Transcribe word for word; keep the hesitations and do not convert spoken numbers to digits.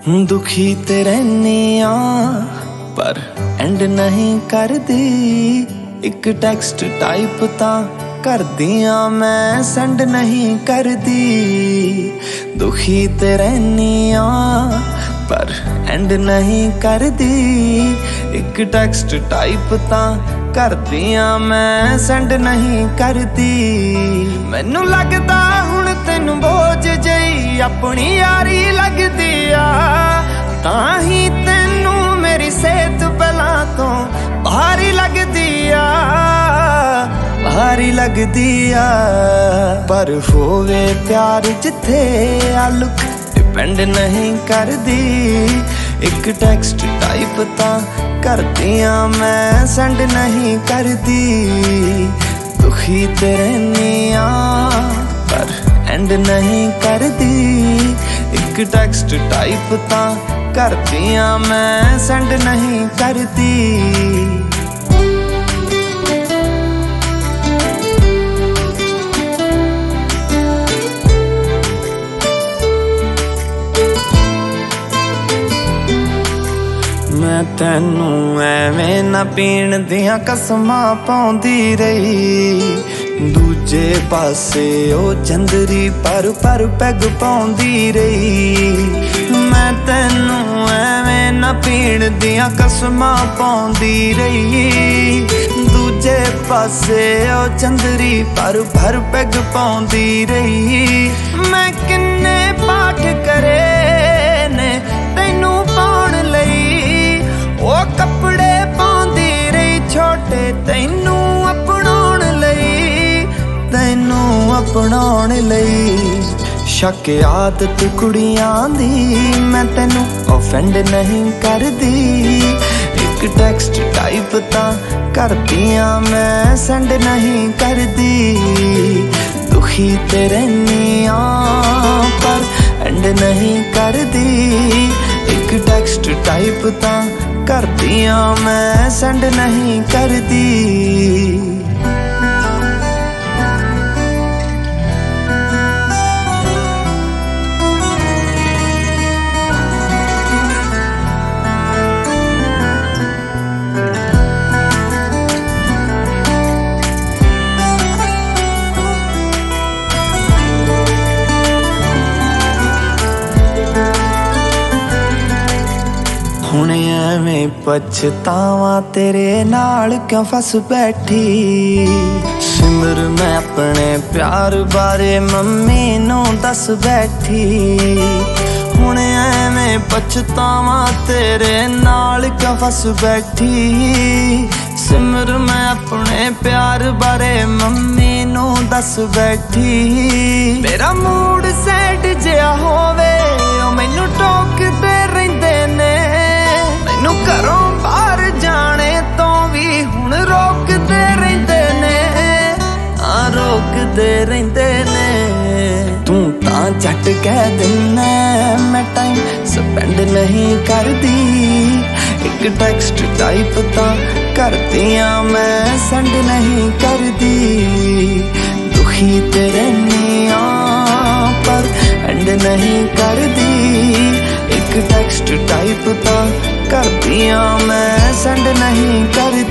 दुखी ते रहनी आ पर एंड नहीं कर दी। एक टैक्सट टाइप तां कर दिया मैं सेंड नहीं कर दी। दुखी ते रहनी आ पर एंड नहीं कर दी। एक टैक्सट टाइप तां कर दिया मैं सेंड नहीं कर दी। मैनू लगदा हुण तैनू बोझ जई अपनी यारी लगदी आ, तां ही तैनू मेरी सेहत पहला तो भारी लगदी आ, भारी लगदी आ। पर होवे प्यार जिथे आ लुक डिपेंड नहीं कर दी। एक टैक्सट टाइप तां कर दिया मैं सेंड नहीं कर दी। दुखी ते रहनी आ पर एंड नहीं कर दी। एक टैक्सट टाइप तां कर दिया मैं सेंड नहीं कर दी। मैं तैनू एवें ना पीण दियां कसमां पाउंदी रही। दूजे पासे ओ चंदरी पर पर पैग पाउंदी रही। मैं तैनू एवें ना पीण दियां कसमां पाउंदी रही। दूजे पासे ओ चंदरी पर पर पैग पाउंदी रही। मैं किन्ने पाठ करे ने तैनू पाउण लई, ओ कपड़े पाउंदी रही छोटे तैनू अपनाउण लई, तैनू अपनाउण लई। शक आदत कुड़ियां दी मैं तैनू ऑफेंड नहीं कर दी। एक टैक्सट टाइप तां कर दिया मैं सेंड नहीं कर दी। दुखी ते रहनी आ पर एंड नहीं कर दी। एक टैक्सट टाइप तां कर दिया मैं सेंड नहीं कर दी। हुण एवें पछतावा तेरे नाल क्यों फस बैठी। सिमर मैं अपने प्यार बारे मम्मी नू दस बैठी। हुण एवें पछतावा तेरे नाल क्यों फस बैठी। सिमर मैं अपने प्यार बारे मम्मी नू दस बैठी। मेरा मूड सैड जिहा होवे ओ मैनू टोकदे रहिंदे ने। मैनू घरों बाहर जाने तो भी हुण रोकदे रहिंदे ने, हाँ रोकदे रहिंदे ने। तू तां झट कह दिन्ना मैं टाइम स्पेंड नहीं करदी। एक टैक्सट टाइप तां कर दिया मैं सेंड नहीं करदी। दुखी ते रहनी आ पर एंड नहीं करदी। एक टैक्सट टाइप तां कर दिया मैं सेंड नहीं कर